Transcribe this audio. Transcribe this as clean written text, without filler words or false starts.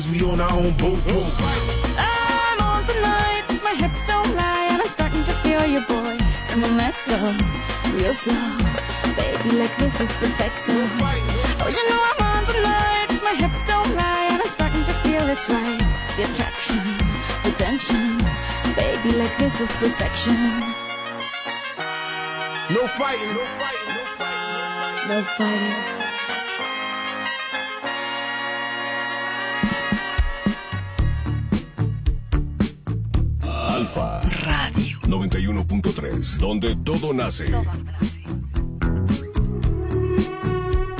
We on our own boat. I'm on tonight, my hips don't lie, and I'm starting to feel you, boy. Bringing that slow, real slow. Baby, like this is perfecto. Oh, you know I'm on tonight, my hips don't lie, and I'm starting to feel it's right. The attraction, the tension. Baby, like this is perfection. No fighting, no fighting, no fighting, no fighting. Alfa Radio 91.3, donde todo nace.